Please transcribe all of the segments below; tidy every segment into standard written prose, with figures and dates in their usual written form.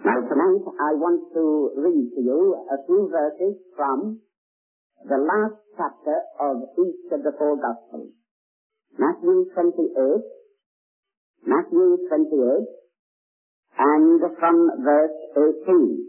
Now tonight I want to read to you a few verses from the last chapter of each of the four Gospels. Matthew 28, and from verse 18.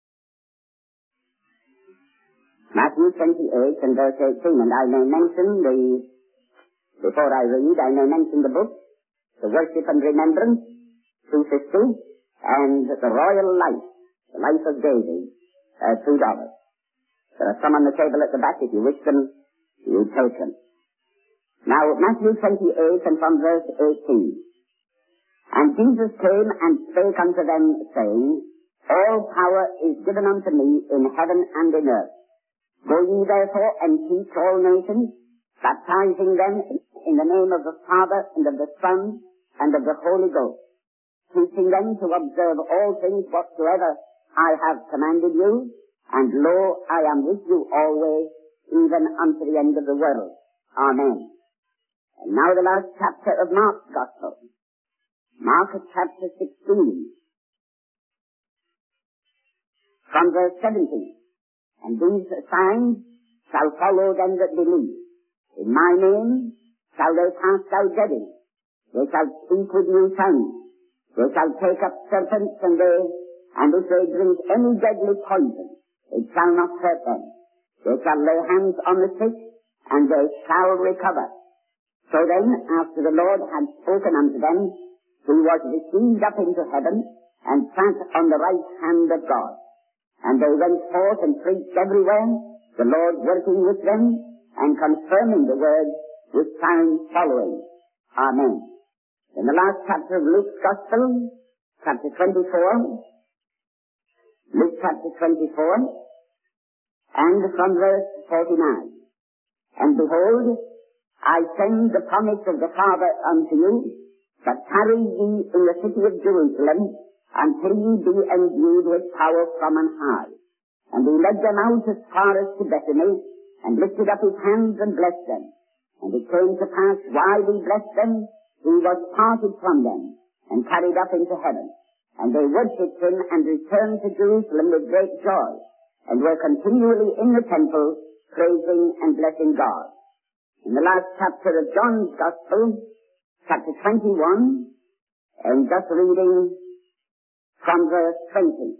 Matthew 28 and verse 18, and I may mention before I read, I may mention the book, The Worship and Remembrance, 250, and The Royal Life, The Life of David, $2. There are some on the table at the back. If you wish them, you take them. Now, Matthew 28 and from verse 18. And Jesus came and spake unto them, saying, All power is given unto me in heaven and in earth. Go ye therefore and teach all nations, baptizing them in the name of the Father and of the Son and of the Holy Ghost, teaching them to observe all things whatsoever I have commanded you, and lo, I am with you always, even unto the end of the world. Amen. And now the last chapter of Mark's Gospel. Mark chapter 16. From verse 17. And these signs shall follow them that believe. In my name shall they cast out devils. They shall speak with new tongues. They shall take up serpents, and if they drink any deadly poison, it shall not hurt them. They shall lay hands on the sick, and they shall recover. So then, after the Lord had spoken unto them, he was received up into heaven, and sat on the right hand of God. And they went forth and preached everywhere, the Lord working with them, and confirming the word with signs following. Amen. In the last chapter of Luke's Gospel, chapter 24, Luke chapter 24, and from verse 49. And behold, I send the promise of the Father unto you, but tarry ye in the city of Jerusalem, until ye be endued with power from on high. And he led them out as far as to Bethany, and lifted up his hands and blessed them. And it came to pass, while he blessed them, he was parted from them, and carried up into heaven. And they worshipped him, and returned to Jerusalem with great joy, and were continually in the temple, praising and blessing God. In the last chapter of John's Gospel, chapter 21, and just reading from verse 20.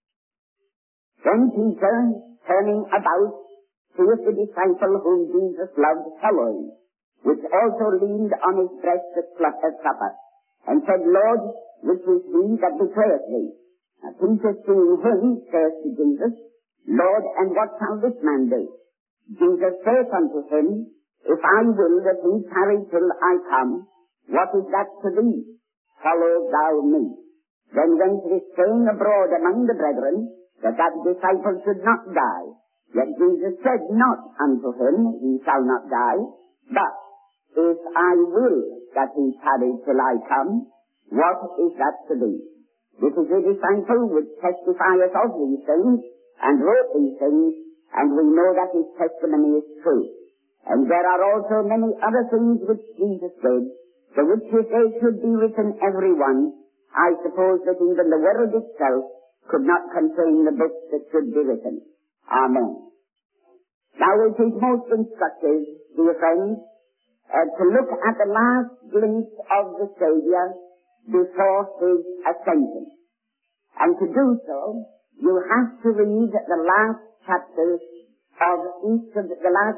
Then Peter, turning about, seeth the disciple whom Jesus loved following, which also leaned on his breast at supper, and said, Lord, which is he that betrayeth thee? Now Peter, seeing him, saith to Jesus, Lord, and what shall this man do? Jesus saith unto him, If I will that he tarry till I come, what is that to thee? Follow thou me. Then went this saying abroad among the brethren, that disciple should not die. Yet Jesus said not unto him, He shall not die, but if I will that he tarry till I come, what is that to thee? This is the disciple which testifieth of these things, and wrote these things, and we know that his testimony is true. And there are also many other things which Jesus did, the which if they should be written every one, I suppose that even the world itself could not contain the books that should be written. Amen. Now it is most instructive, dear friends, to look at the last glimpse of the Savior before his ascension. And to do so, you have to read the last chapter of each of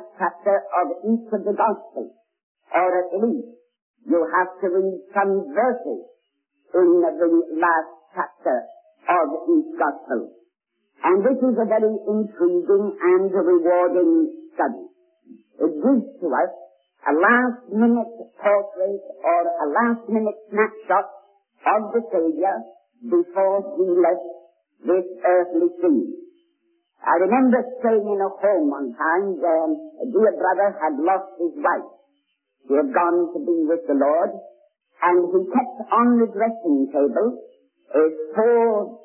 the Gospels, or at least you have to read some verses in the last chapter of each Gospel. And this is a very intriguing and rewarding study. It gives to us a last-minute portrait or a last-minute snapshot of the Savior before he left this earthly scene. I remember staying in a home one time where a dear brother had lost his wife. He had gone to be with the Lord, and he kept on the dressing table four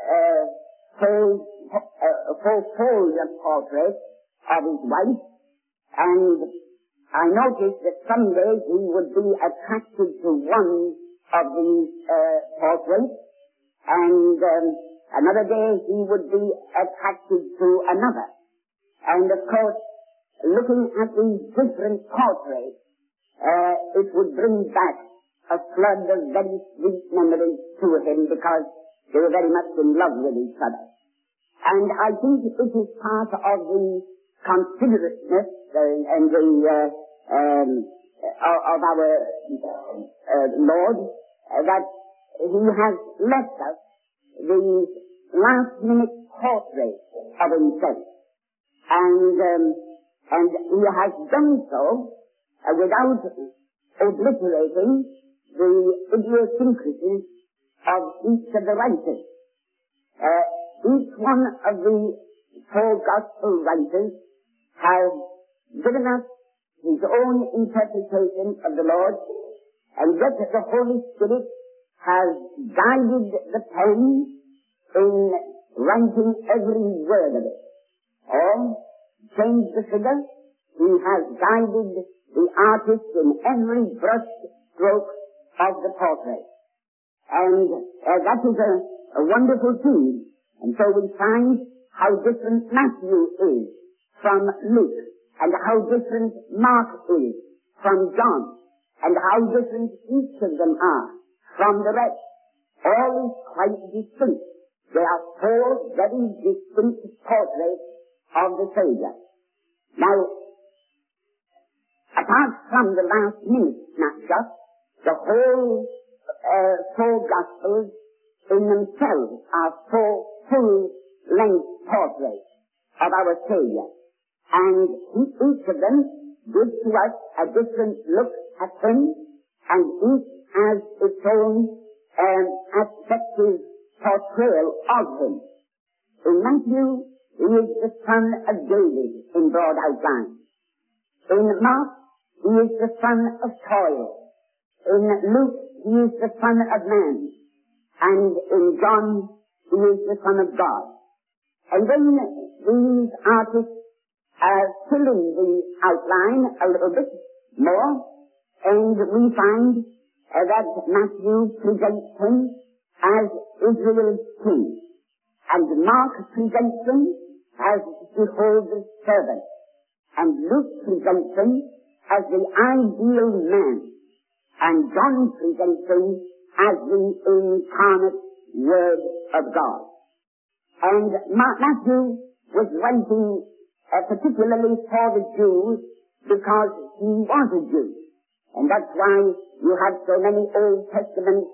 folder portraits of his wife, and I noticed that some days he would be attracted to one of these portraits, and Another day he would be attracted to another. And of course, looking at these different portraits, it would bring back a flood of very sweet memories to him because they were very much in love with each other. And I think it is part of the considerateness and the of our Lord that he has left us these last-minute portraits of himself. And he has done so without obliterating the idiosyncrasies of each of the writers. Each one of the four gospel writers has given us his own interpretation of the Lord, and yet the Holy Spirit has guided the pen in writing every word of it. Or, change the figure, he has guided the artist in every brush stroke of the portrait. And that is a wonderful thing. And so we find how different Matthew is from Luke, and how different Mark is from John, and how different each of them are from the rest. All is quite distinct. They are four very distinct portraits of the Savior. Now, apart from the last minute snapshot, the whole four Gospels in themselves are four full-length portraits of our Savior. And each of them gives to us a different look at him, and each has its own aspective portrayal of him. In Matthew, he is the son of David in broad outline. In Mark, he is the son of toil. In Luke, he is the son of man. And in John, he is the son of God. And then these artists fill in the outline a little bit more, and we find that Matthew presents him as Israel's king, and Mark presents him as Jehovah's servant, and Luke presents him as the ideal man, and John presents him as the incarnate Word of God. And Matthew was writing particularly for the Jews because he was a Jew. And that's why you have so many Old Testament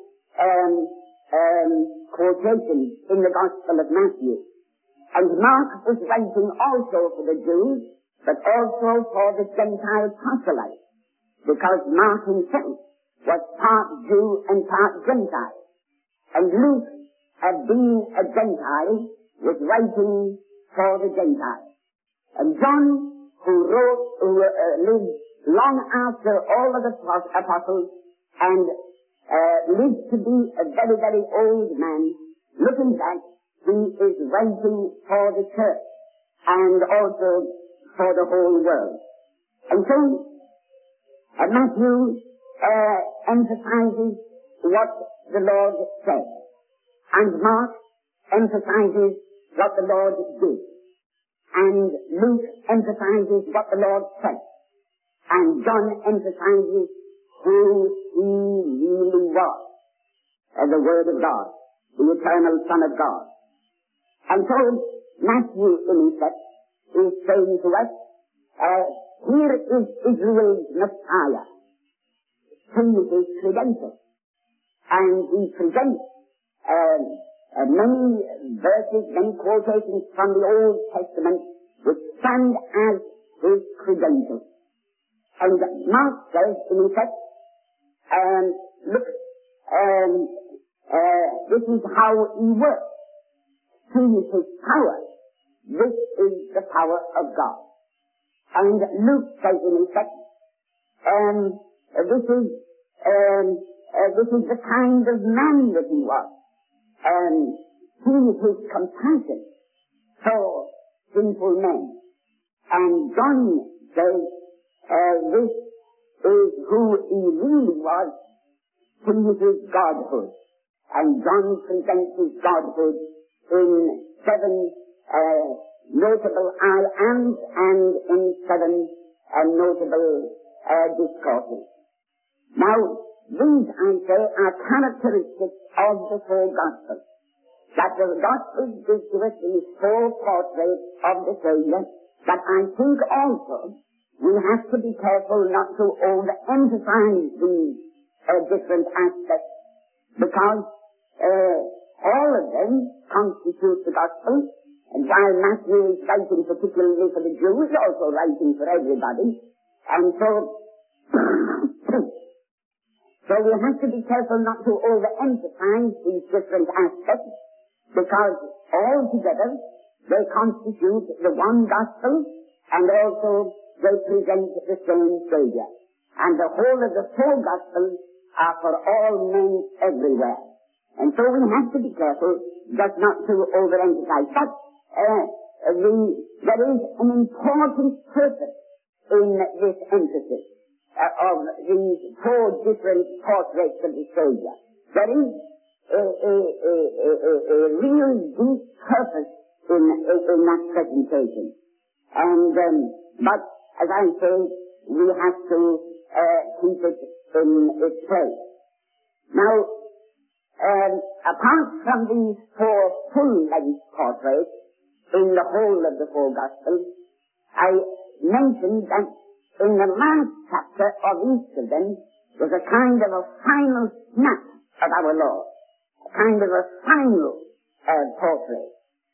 quotations in the Gospel of Matthew. And Mark was writing also for the Jews, but also for the Gentile proselytes, because Mark himself was part Jew and part Gentile. And Luke, being a Gentile, was writing for the Gentiles. And John, who lived long after all of the apostles and lived to be a very, very old man, looking back, he is writing for the church and also for the whole world. And so, Matthew emphasizes what the Lord said, and Mark emphasizes what the Lord did, and Luke emphasizes what the Lord said, and John emphasizes who he really was, the Word of God, the eternal Son of God. And so Matthew, in effect, is saying to us, here is Israel's Messiah. See his credentials. And he presents many verses, many quotations from the Old Testament which stand as his credentials. And Mark says, in effect, look, this is how he works. See his power. This is the power of God. And Luke says, in effect, this is the kind of man that he was. See his compassion for sinful men. And John says, this is who he really was. See his godhood. And John presents his godhood in 7 notable islands and in 7 notable discourses. Now, these, I say, are characteristics of the four Gospels. That the Gospels give to us these four portraits of the Saviour, but I think also we have to be careful not to overemphasize these different aspects, because all of them constitute the Gospel, and while Matthew is writing particularly for the Jews, also writing for everybody, and so so we have to be careful not to overemphasize these different aspects, because altogether they constitute the one Gospel, and also they present the same Saviour. And the whole of the four Gospels are for all men everywhere. And so we have to be careful just not to overemphasize. But there is an important purpose in this emphasis of these four different portraits of the Saviour. There is a real deep purpose in that presentation. And but as I say, we have to keep it in its place. Now, apart from these four full-length portraits in the whole of the four Gospels, I mentioned that in the last chapter of each of them was a kind of a final snap of our Lord, a kind of a final portrait.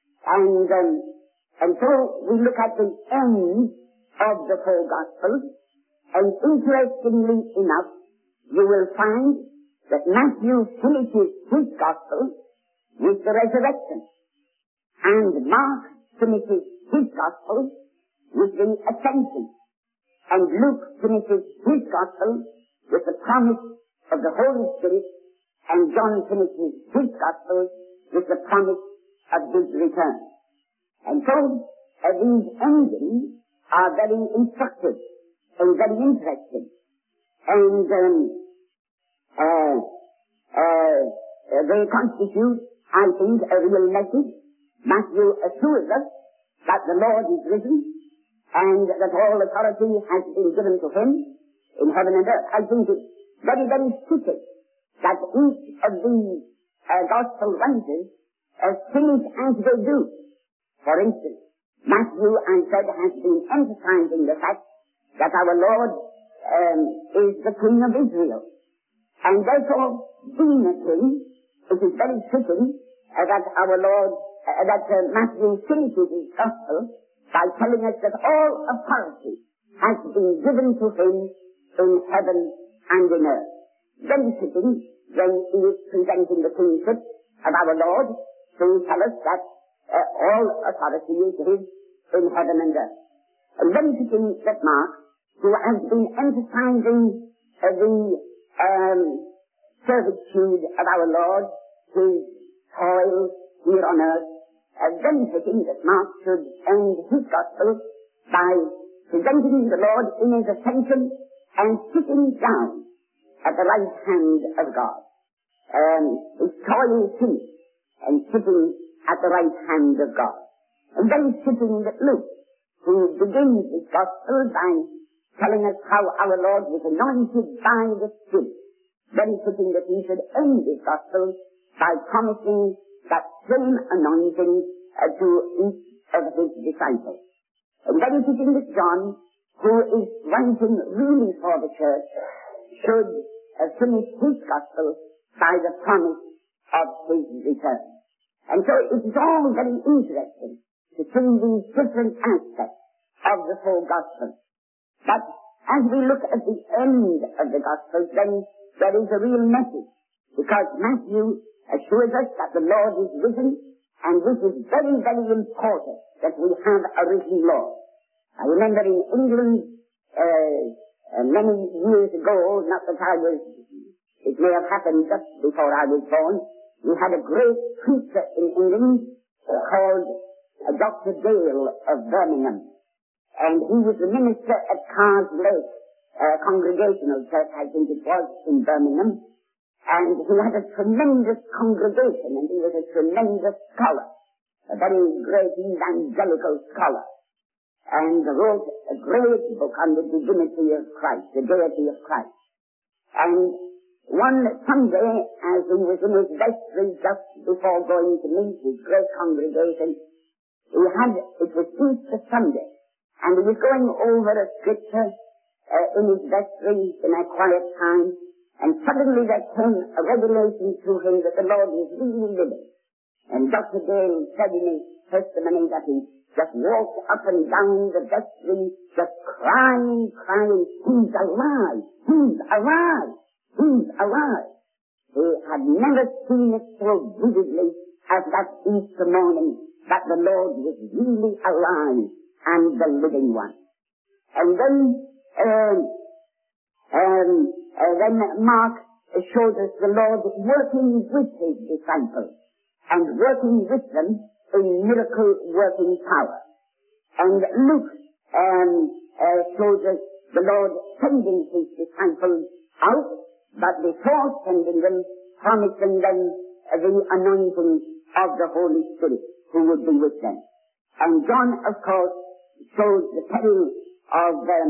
And so we look at the end of the four Gospels, and interestingly enough, you will find that Matthew finishes his Gospel with the resurrection, and Mark finishes his Gospel with the ascension, and Luke finishes his Gospel with the promise of the Holy Spirit, and John finishes his Gospel with the promise of his return. And so these endings are very instructive and very interesting. And they constitute, I think, a real message. Matthew assures us that the Lord is risen and that all authority has been given to him in heaven and earth. I think it's very, very fitting that each of these gospel writers finish as they do. For instance, Matthew, I said, has been emphasizing the fact that our Lord is the King of Israel. And therefore, being a king, it is very fitting that our Lord, that Matthew finishes his gospel by telling us that all authority has been given to him in heaven and in earth. Very fitting when he is presenting the kingship of our Lord to tell us that all authority is his in heaven and earth. And very fitting that Mark, who has been emphasizing the servitude of our Lord, his toil here on earth, very fitting that Mark should end his gospel by presenting the Lord in his ascension and sitting down at the right hand of God. His toil is finished and sitting at the right hand of God. And very fitting that Luke, who begins his gospel by telling us how our Lord was anointed by the Spirit, very fitting that he should end his gospel by promising that same anointing to each of his disciples. And very fitting that John, who is writing really for the church, should finish his gospel by the promise of his return. And so it is all very interesting to see these different aspects of the four Gospels. But as we look at the end of the Gospels, then there is a real message, because Matthew assures us that the Lord is risen, and this is very, very important, that we have a risen Lord. I remember in England, many years ago, not that it may have happened just before I was born, we had a great preacher in England called Dr. Dale of Birmingham. And he was the minister at Carrs Lake Congregational Church, I think it was, in Birmingham. And he had a tremendous congregation, and he was a tremendous scholar. a very great evangelical scholar, and wrote a great book on the divinity of Christ, the deity of Christ. And one Sunday, as he was in his vestry just before going to meet his great congregation, it was Easter Sunday, and he was going over a scripture in his vestry in a quiet time, and suddenly there came a revelation to him that the Lord was really living. And Dr. Dale said in his testimony that he just walked up and down the vestry, just crying, he's alive, he's alive, he's alive. He had never seen it so vividly as that Easter morning, that the Lord was really alive and the living one. And then Mark showed us the Lord working with his disciples and working with them in miracle-working power. And Luke shows us the Lord sending his disciples out, but before sending them, promising them the anointing of the Holy Spirit who would be with them. And John, of course, shows the peril of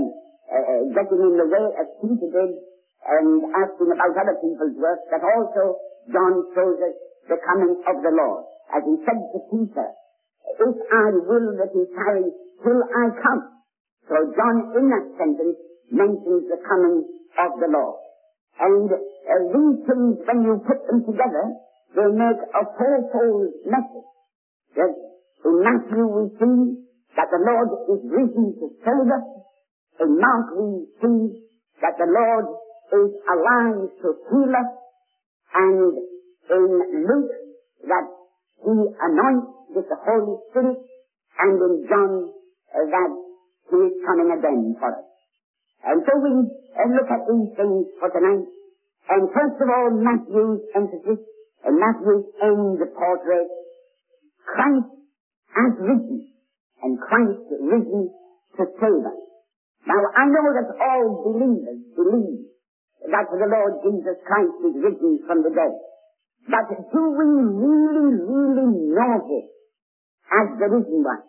getting in the way as Peter did and asking about other people's work, but also John shows us the coming of the Lord. As he said to Peter, if I will that he tarry till I come. So John in that sentence mentions the coming of the Lord. And these things, when you put them together, they make a fourfold message. That in Matthew we see that the Lord is risen to save us. In Mark we see that the Lord is alive to heal us. And in Luke that he anoints with the Holy Spirit, and in John that he is coming again for us. And so we look at these things for tonight. And first of all, Matthew's emphasis, and Matthew's end portrait, Christ has risen, and Christ risen to save us. Now, I know that all believers believe that the Lord Jesus Christ is risen from the dead. But do we really, really know him as the risen one?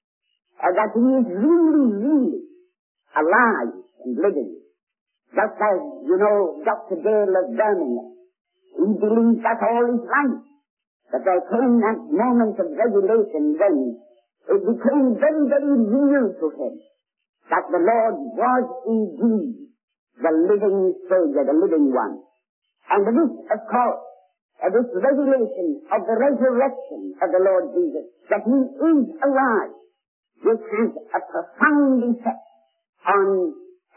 That he is really, really alive and living. Just as, you know, Dr. Dale of Birmingham, he believed that all his life. But there came that moment of revelation when it became very, very real to him that the Lord was indeed the living Savior, the living one. And this, of course, this revelation of the resurrection of the Lord Jesus, that he is alive, this has a profound effect on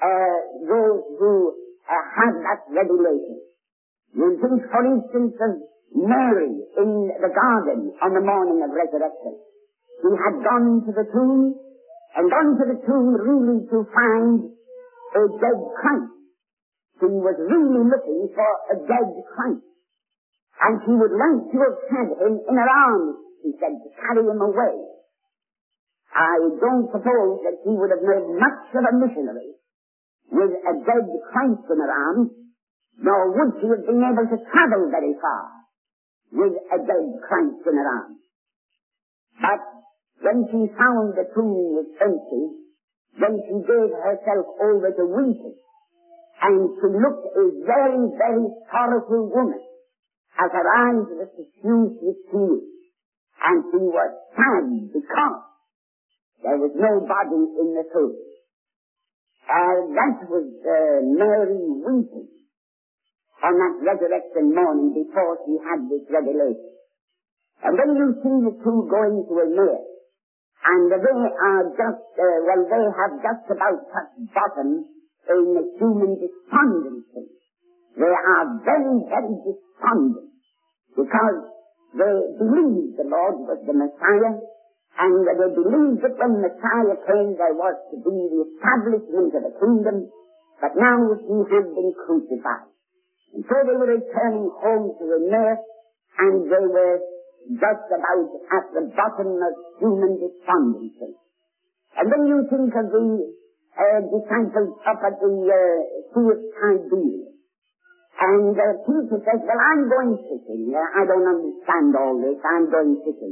those who have that revelation. You think, for instance, of Mary in the garden on the morning of resurrection. She had gone to the tomb, and gone to the tomb really to find a dead Christ. She was really looking for a dead Christ. And she would like to have had him in her arms, she said, to carry him away. I don't suppose that she would have made much of a missionary with a dead Christ in her arms, nor would she have been able to travel very far with a dead Christ in her arms. But when she found the tomb was empty, then she gave herself over to weeping, and she looked a very, very sorrowful woman, as her eyes were suffused with tears, and she was sad because there was no body in the tomb. That was Mary weeping on that resurrection morning before she had this revelation. And when you see the two going to Emmaus, and they are just, they have just about touched bottom in human despondency. They are very, very despondent because they believed the Lord was the Messiah, and they believed that when Messiah came there was to be the establishment of the kingdom, but now he had been crucified. And so they were returning home to Emmaus, and they were just about at the bottom of human despondency. And then you think of the disciples up at the Sea of Tiberias. And Peter says, well, I'm going fishing. I don't understand all this. I'm going fishing.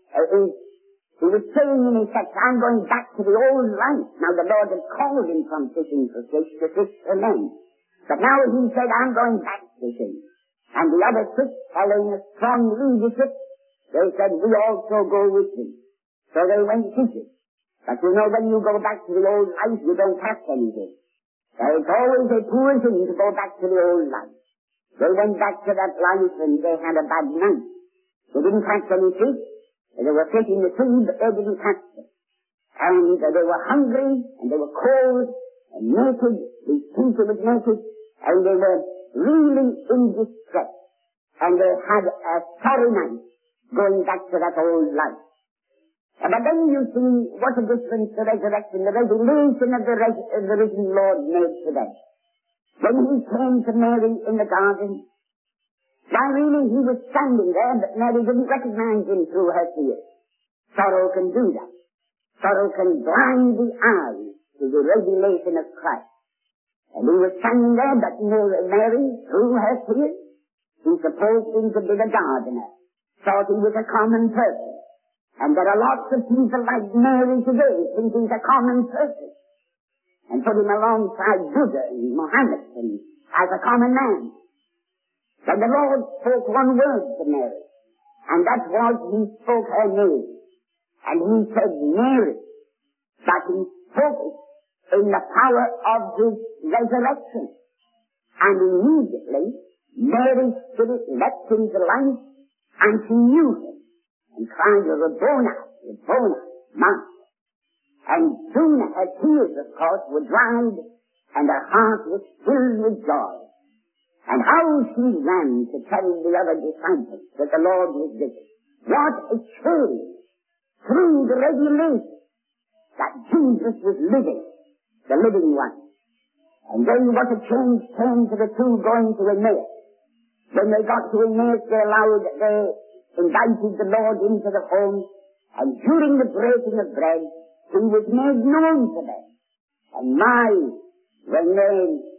he was saying in his text, I'm going back to the old life. Now the Lord had called him from fishing for fish to fish for men. But now he said, I'm going back fishing. And the other six, following a strong leadership, they said, we also go with him. So they went fishing. But you know, when you go back to the old life, you don't catch anything. So it's always a poor thing to go back to the old life. They went back to that life and they had a bad night. They didn't catch any fish. They were fishing the sea, but they didn't catch them. And they were hungry, and they were cold, and naked. These people were naked, and they were really in distress. And they had a sorry night going back to that old life. But then you see what a difference the resurrection, the revelation of the risen Lord made to them. When he came to Mary in the garden, why really he was standing there, but Mary didn't recognize him through her tears. Sorrow can do that. Sorrow can blind the eyes to the revelation of Christ. And he was standing there, but Mary, through her tears, who supposed him to be the gardener, thought he was a common person. And there are lots of people like Mary today think he's a common person. And put him alongside Buddha and Muhammad and as a common man. But the Lord spoke one word to Mary. And that was, he spoke her name. And he said Mary. But he spoke it in the power of his resurrection. And immediately, Mary's spirit leapt into life, and she knew him, and cried, Rabboni, Rabboni, Master. And soon her tears, of course, were dried, and her heart was filled with joy. And how she ran to tell the other disciples that the Lord was with her. What a change through the revelation that Jesus was living, the living one. And then what a change came to the two going to Emmaus. When they got to Emmaus, they invited the Lord into the home, and during the breaking of bread, he was made known to them. And when they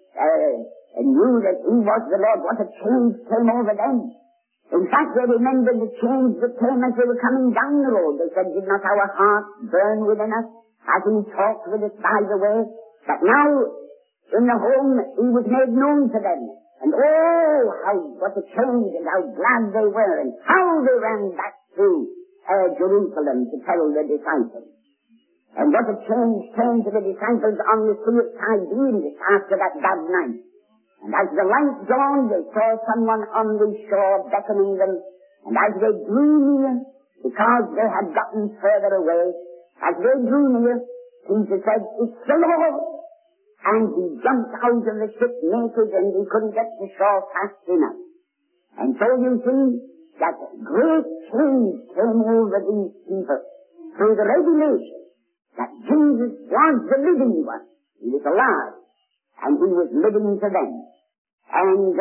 knew that he was the Lord, what a change came over them. In fact, they remembered the change that came as they were coming down the road. They said, did not our hearts burn within us as he talked with us by the way? But now, in the home, he was made known to them. And what a change, and how glad they were, and how they ran back to Jerusalem to tell the disciples. And what a change came to the disciples on the Sea of Tiberias after that bad night. And as the light dawned, they saw someone on the shore beckoning them. And as they drew near, because they had gotten further away, as they drew near, Jesus said, it's the Lord. And he jumped out of the ship naked, and he couldn't get to shore fast enough. And so you see that great change came over these people through the revelation that Jesus was the living one. He was alive, and he was living to them. And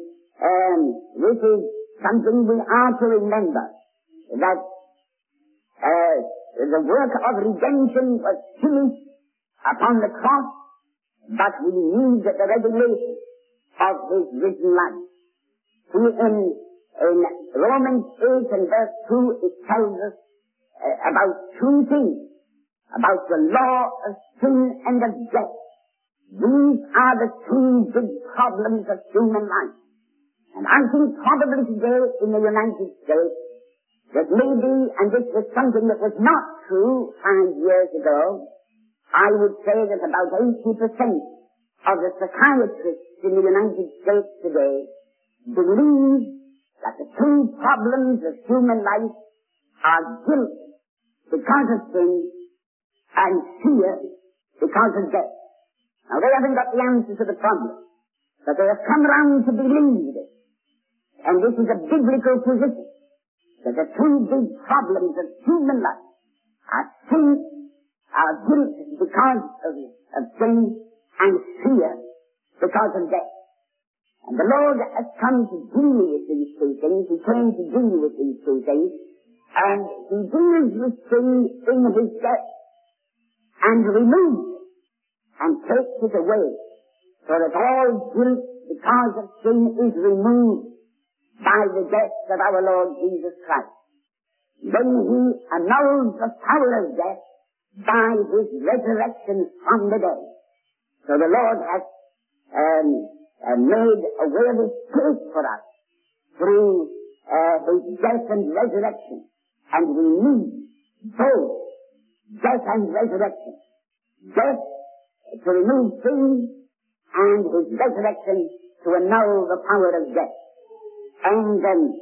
this is something we are to remember, that the work of redemption was finished upon the cross, but we need the revelation of his risen life. See, in Romans 8 and verse 2, it tells us about two things, about the law of sin and of death. These are the two big problems of human life. And I think probably today in the United States, that maybe, and this was something that was not true 5 years ago, I would say that about 80% of the psychiatrists in the United States today believe that the two problems of human life are guilt because of sin and fear because of death. Now, they haven't got the answer to the problem, but they have come round to believe it. And this is a biblical position, that the two big problems of human life are sin, are guilt because of sin, and fear because of death. And the Lord has come to deal with these two things. He came to deal with these two things, and he deals with sin in his death, and removes it, and takes it away, so that all guilt because of sin is removed by the death of our Lord Jesus Christ. Then he annuls the power of death by his resurrection from the dead. So the Lord has made a way of escape for us through his death and resurrection. And we need both death and resurrection. Death to remove sin, and his resurrection to annul the power of death. And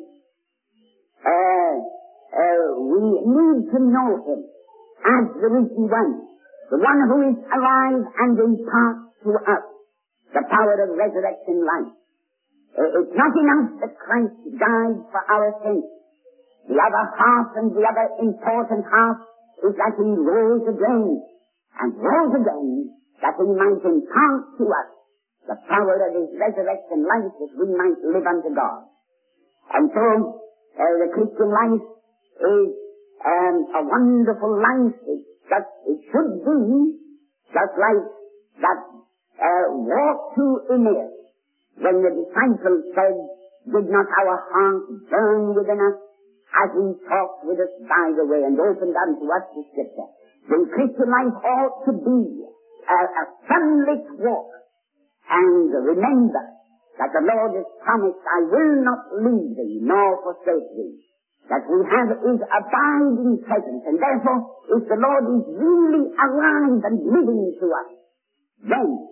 we need to know him as the risen one, the one who is alive and imparts to us the power of resurrection life. It's not enough that Christ died for our sins. The other half, and the other important half, is that he rose again, and rose again that he might impart to us the power of his resurrection life, that we might live unto God. And so, the Christian life is a wonderful life. It should be just like that walk to Emmaus, when the disciples said, "Did not our hearts burn within us as he talked with us by the way and opened unto us the Scripture?" The Christian life ought to be a sunlit walk. And remember that the Lord has promised, "I will not leave thee nor forsake thee." That we have his abiding presence. And therefore, if the Lord is really alive and living to us, then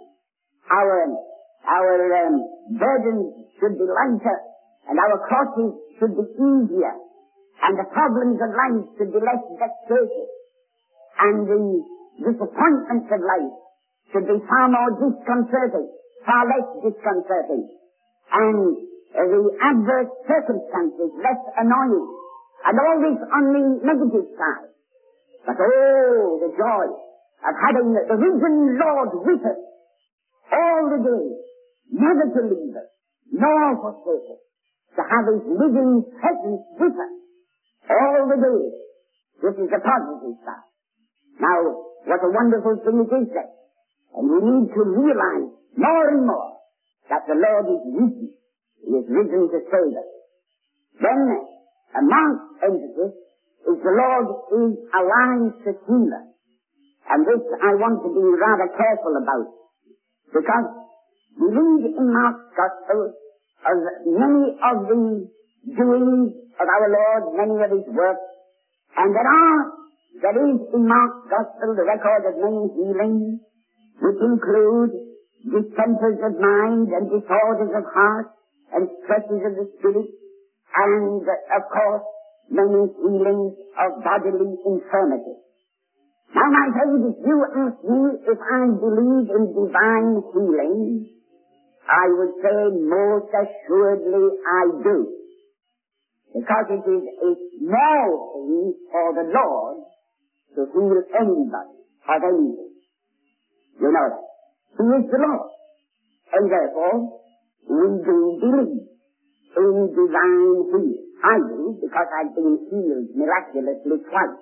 our burdens should be lighter, and our crosses should be easier, and the problems of life should be less vexatious, and the disappointments of life should be far more disconcerting, far less disconcerting, and the adverse circumstances less annoying, and all this on the negative side. But oh, the joy of having the risen Lord with us all the day, never to leave us, nor forsake us, to have his living presence with us all the day. This is the positive side. Now, what a wonderful thing it is then. And we need to realize more and more that the Lord is risen. He is risen to save us. Then, a marked emphasis is the Lord is alive to heal us. And this I want to be rather careful about, because we read in Mark's Gospel of many of the doings of our Lord, many of his works, and there is in Mark's Gospel the record of many healings, which include distempers of mind and disorders of heart and stresses of the spirit, and, of course, many healings of bodily infirmity. Now, my friends, if you ask me if I believe in divine healing, I would say most assuredly I do. Because it is a small thing for the Lord to heal anybody of anything. You know that. He is the Lord. And therefore, we do believe in divine healing. I do, because I've been healed miraculously twice.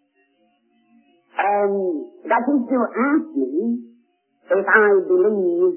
That is to ask me if I believe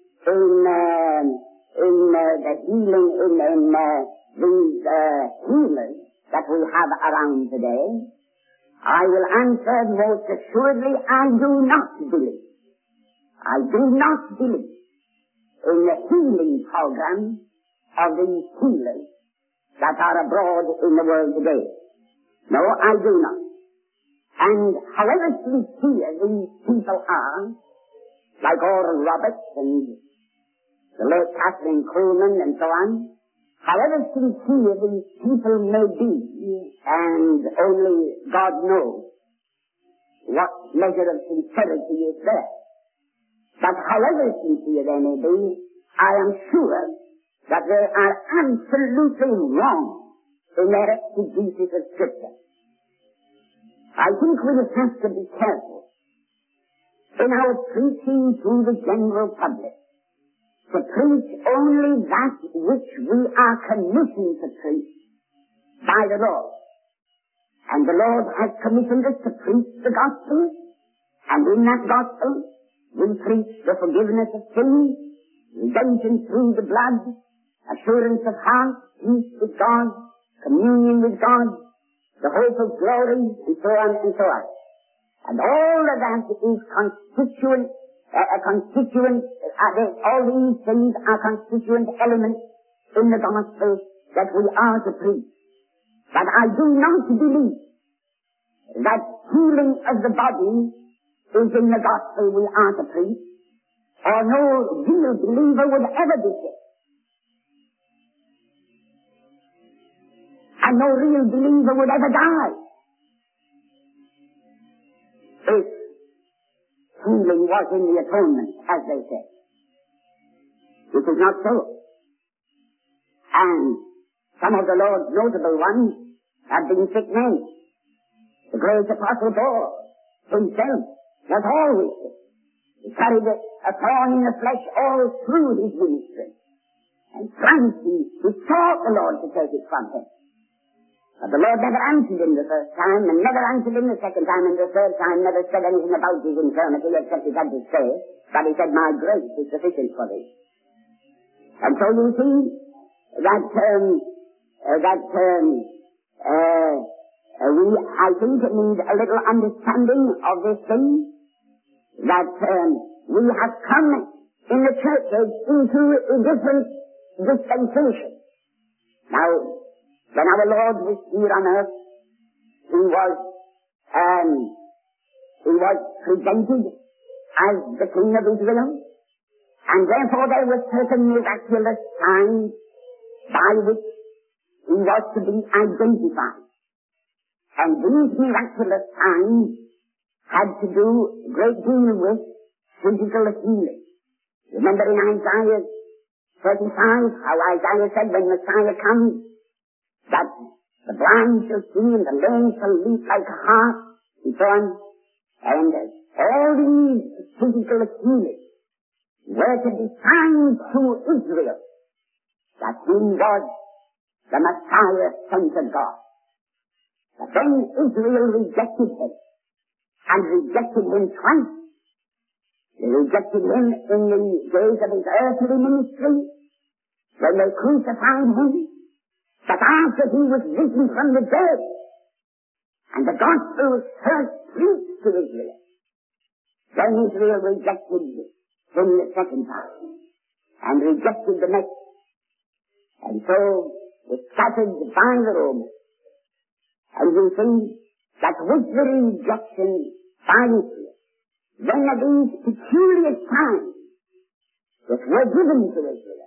in the healing, in these healers that we have around today. I will answer most assuredly, I do not believe. I do not believe in the healing program of these healers that are abroad in the world today. No, I do not. And however sincere these people are, like Oral Roberts and the late Catherine Kuhlman and so on, however sincere these people may be, and only God knows what measure of sincerity is there. But however sincere they may be, I am sure that they are absolutely wrong in their exegesis of Scripture. I think we have to be careful in our preaching to the general public to preach only that which we are commissioned to preach by the Lord. And the Lord has commissioned us to preach the gospel, and in that gospel we preach the forgiveness of sins, redemption through the blood, assurance of heart, peace with God, communion with God, the hope of glory, and so on and so on. And all of that is all these things are constituent elements in the gospel that we are to preach. But I do not believe that healing of the body is in the gospel we are to preach, or no real believer would ever be sick. And no real believer would ever die if healing was in the atonement, as they say. It is not so. And some of the Lord's notable ones have been sick men. The great Apostle Paul himself was always sick. He carried a thorn in the flesh all through his ministry. And twice he sought the Lord to take it from him. But the Lord never answered him the first time, and never answered him the second time, and the third time never said anything about his infirmity except he had to say, but he said, my grace is sufficient for thee. And so you see that we, I think, need a little understanding of this thing, that we have come in the church age into a different dispensation. Now, when our Lord was here on earth, he was presented as the King of Israel, and therefore there were certain miraculous signs by which he was to be identified. And these miraculous signs had to do a great deal with physical healing. Remember in Isaiah 35, how Isaiah said, when Messiah comes, that the blind shall see and the lame shall leap like a hart, and so on. And all these physical healings were to be signs to Israel that he was the Messiah sent of God. But then Israel rejected him, and rejected him twice. They rejected him in the days of his earthly ministry, when they crucified him, but after he was risen from the dead, and the gospel was first preached to Israel, then Israel rejected him the second time, and rejected the message. And so was scattered by the Romans. And we see that with the rejection by Israel, then of these peculiar signs that were given to Israel,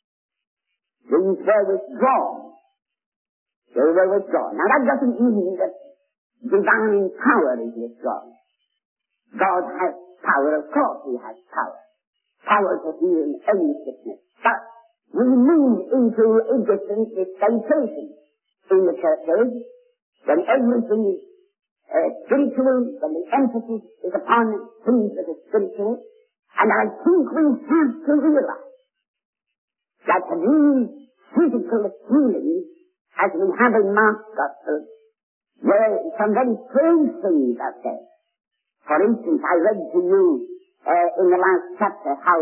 these were withdrawn. They were withdrawn. Now that doesn't mean that divine power is withdrawn. God has power, of course he has power. Power to heal any sickness. But we move into a different dispensation in the church age, when everything is spiritual, when the emphasis is upon things that are spiritual. And I think we have to realize that these physical healings, as we have in Mark's Gospel, where some very strange things are said. For instance, I read to you in the last chapter how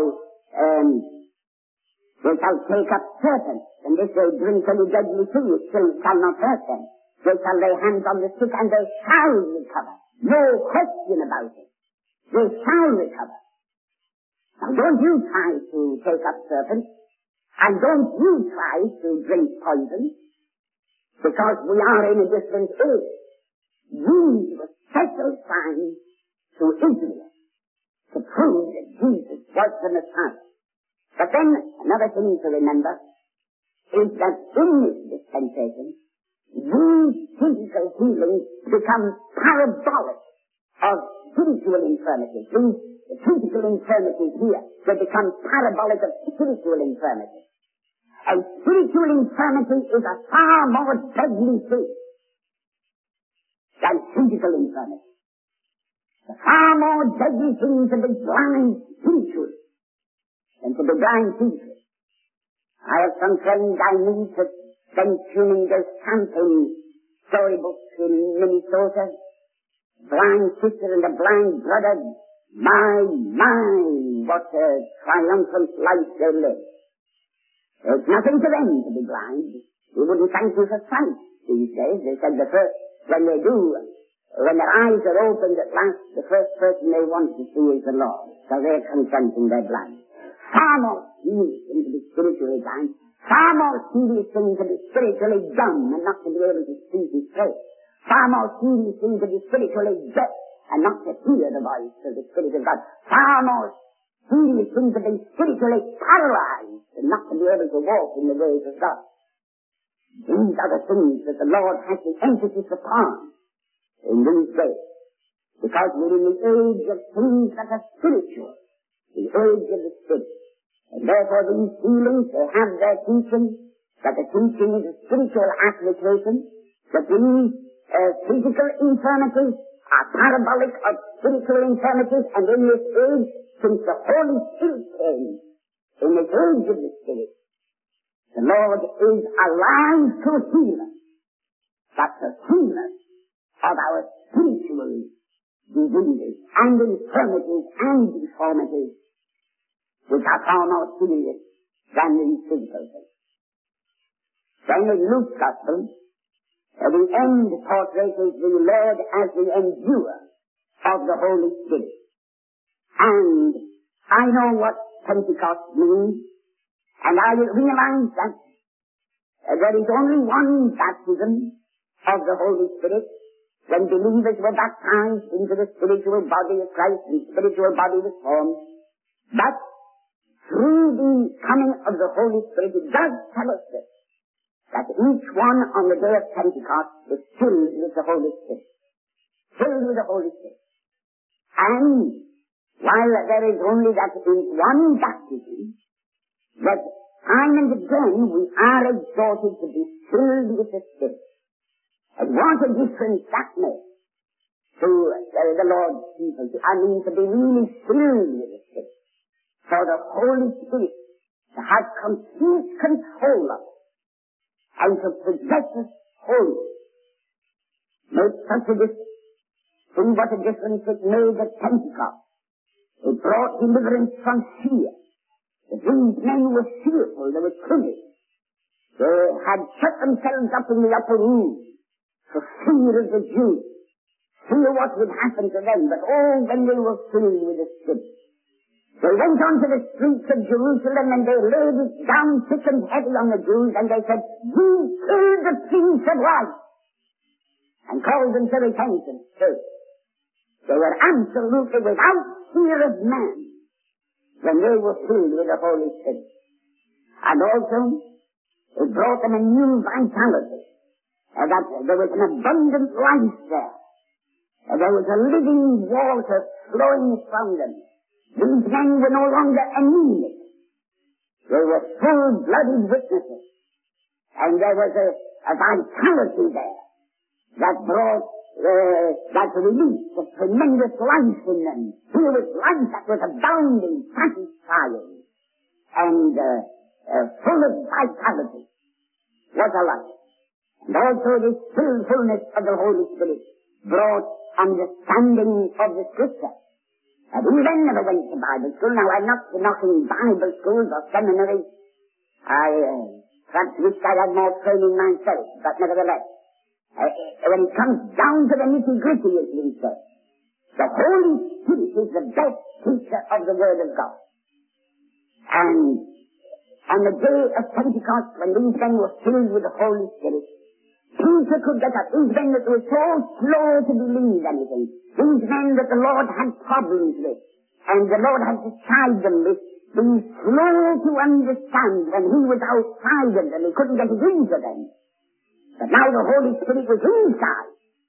they shall take up serpents, and if they drink any deadly thing, it shall not hurt them. They shall lay hands on the sick, and they shall recover. No question about it. They shall recover. Now don't you try to take up serpents, and don't you try to drink poison, because we are in a different age. These were special signs to Israel to prove that Jesus was the Messiah. But then another thing to remember is that in this dispensation, these physical healings become parabolic of spiritual infirmities. These physical infirmities here, they become parabolic of spiritual infirmities. And spiritual infirmity is a far more deadly thing than physical infirmity. The far more deadly thing to be blind spiritually than to be blind physically. I have some friends I meet that spend tuning their camping storybooks in Minnesota. Blind sister and a blind brother. My, what a triumphant life they live. There's nothing to them to be blind. They wouldn't thank you for sight these days. They said the when their eyes are opened at last, the first person they want to see is the Lord. So they're confronting their blind. Far more serious thing to be spiritually blind, far more serious thing to be spiritually dumb and not to be able to see His face. Far more serious thing to be spiritually deaf and not to hear the voice of the Spirit of God. Far more serious thing to be spiritually paralyzed and not to be able to walk in the ways of God. These are the things that the Lord has the emphasis upon in these days. Because we're in the age of things that are spiritual, the age of the Spirit. And therefore these healings, they have their teaching, that the teaching is a spiritual application, that these physical infirmities are parabolic of spiritual infirmities, and in this age, since the Holy Spirit came, in the age of the Spirit, the Lord is alive to heal us, but to heal us of our spiritual diseases and infirmities and deformities, which are far more serious than these physical things. Then in Luke's Gospel, the end portrait is the Lord as the endurer of the Holy Spirit. And I know what Pentecost means, and I realize that there is only one baptism of the Holy Spirit when believers were baptized into the spiritual body of Christ, the spiritual body was formed. But through the coming of the Holy Spirit, it does tell us this, that each one on the day of Pentecost was filled with the Holy Spirit. Filled with the Holy Spirit. And while there is only that in one baptism, that time and again we are exhorted to be filled with the Spirit. And what a difference that makes to the Lord's people. I mean, to be really filled with the Spirit. For the Holy Spirit to have complete control of us and to possess us wholly. Made such a difference. See what a difference it made at Pentecost. It brought deliverance from fear. The these men were fearful, they were timid. They had shut themselves up in the upper room for fear of the Jews, fear what would happen to them. But oh, when they were filled with the Spirit, they went onto the streets of Jerusalem and they laid it down thick and heavy on the Jews, and they said, "You killed the Prince of Life," and called them to repentance too. They were absolutely without fear of man when they were filled with the Holy Spirit. And also, it brought them a new vitality, that there was an abundant life there. There was a living water flowing from them. These men were no longer anemic. They were full-blooded witnesses. And there was a vitality there that brought that release of tremendous life in them. Here was life that was abounding, satisfying, and full of vitality. What a life. And also this fullness of the Holy Spirit brought understanding of the Scripture. And we then never went to Bible school. Now, I'm not knocking Bible schools or seminaries. I perhaps wish I had more training myself, but nevertheless, when it comes down to the nitty-gritty, as we say, the Holy Spirit is the best teacher of the Word of God. And on the day of Pentecost, when these men were filled with the Holy Spirit, Peter could get up. These men that were so slow to believe anything, these men that the Lord had problems with, and the Lord had to chide them with being slow to understand when He was outside of them. He couldn't get it into them. But now the Holy Spirit was inside.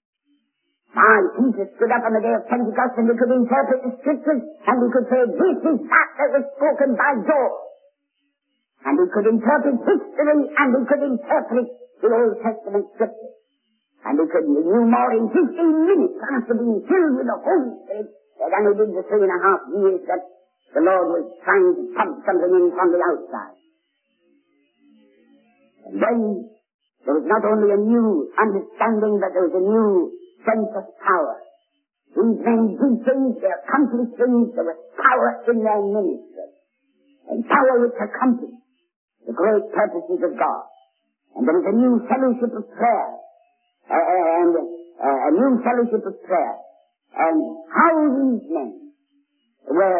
Peter stood up on the day of Pentecost and he could interpret the Scriptures, and he could say, "This is that was spoken by Joel." And he could interpret history, and he could interpret the Old Testament Scriptures. And he knew more in 15 minutes after being filled with the Holy Spirit than he did the 3.5 years that the Lord was trying to pump something in from the outside. And then there was not only a new understanding, but there was a new sense of power. These men did things, they accomplished things, there was power in their ministry. And power which accomplished the great purposes of God. And there was a new fellowship of prayer. And a new fellowship of prayer, and how these men were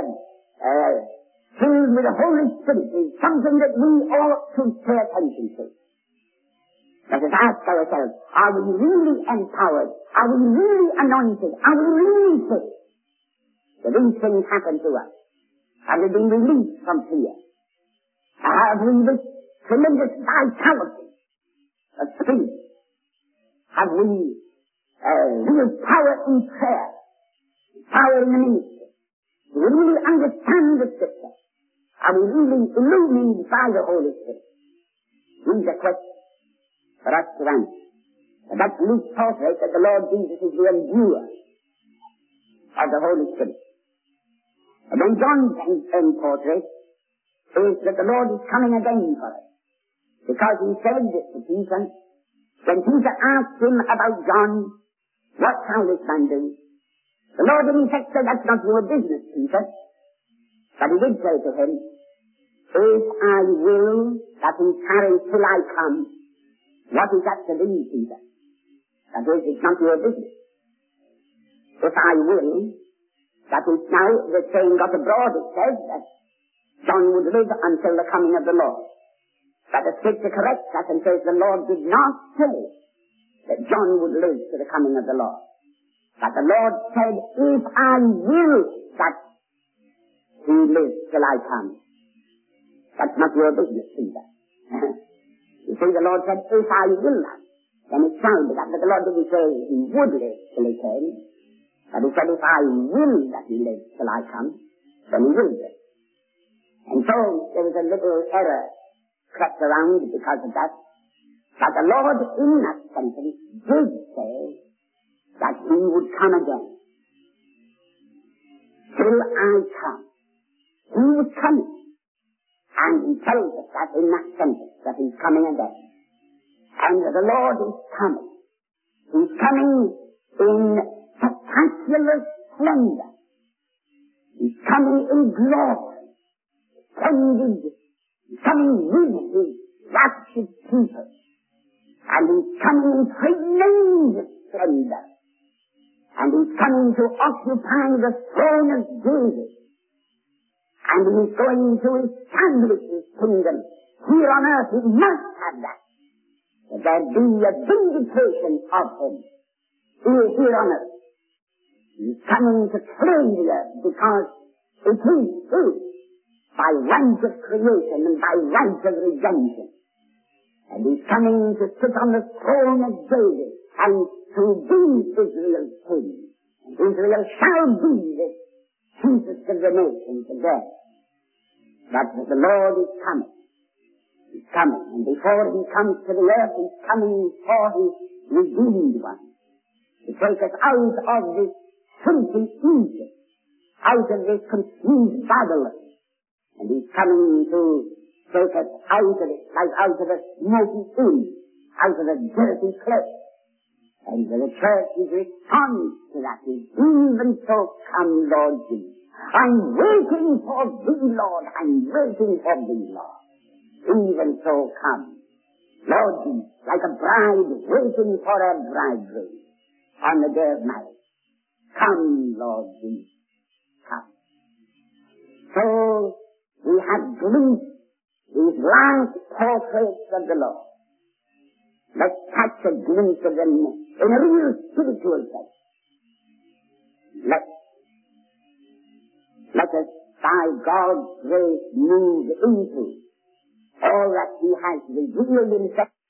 filled with the Holy Spirit is something that we ought to pay attention to. Let us ask ourselves, are we really empowered? Are we really anointed? Are we really fit? Do these things happen to us? Have we been released from fear? Have we this tremendous vitality of spirit? Have we real power in prayer? Power in the ministry? Do we really understand the Scripture? Are we really illuminated by the Holy Spirit? These are questions for us to answer. But that's Luke's portrait that the Lord Jesus is the enduer of the Holy Spirit. And then John's portrait is that the Lord is coming again for us. Because he said to Peter, when Peter asked him about John, what shall this man do? The Lord in effect said, that's not your business, Peter. But he did say to him, if I will that he tarry till I come, what is that to thee, Peter? That is, it's not your business. If I will, that is now the saying got abroad, it says that John would live until the coming of the Lord. But the Scripture corrects that and says the Lord did not say that John would live to the coming of the Lord. But the Lord said, if I will that he lives till I come. That's not your business, Peter. You see, the Lord said, if I will that. Then it sounded that, but the Lord didn't say he would live till he came. But he said, if I will that he lives till I come, then he will live. And so there was a little error crept around because of that. But the Lord in that sentence did say that he would come again. Till I come. He was coming. And he tells us that in that sentence, that he's coming again. And the Lord is coming. He's coming in spectacular splendor. He's coming in glory. Splendid. He's coming with his raptured people. And he's coming in tremendous splendor. And he's coming to occupy the throne of David. And he's going to establish his kingdom. Here on earth he must have that. That there be a vindication of him. Here on earth. He's coming to claim the earth because it is his by right of creation and by right of redemption. And he's coming to sit on the throne of David and to be Israel's king. And Israel shall be the chiefest of the nations again. But the Lord is coming. He's coming. And before he comes to the earth, he's coming for his redeemed one. To take us out of this filthy Egypt. Out of this confused Babylon. And he's coming to take us out of it, like out of a smoky inn. Out of a dirty place. And the church's response to that is, even so come, Lord Jesus. I'm waiting for thee, Lord. I'm waiting for thee, Lord. Even so come, Lord Jesus, like a bride waiting for her bridegroom on the day of marriage. Come, Lord Jesus, come. So, we have glimpsed these last portraits of the Lord. Let's catch a glimpse of them in a real spiritual sense. Let us, by God's grace, move into all that he has revealed himself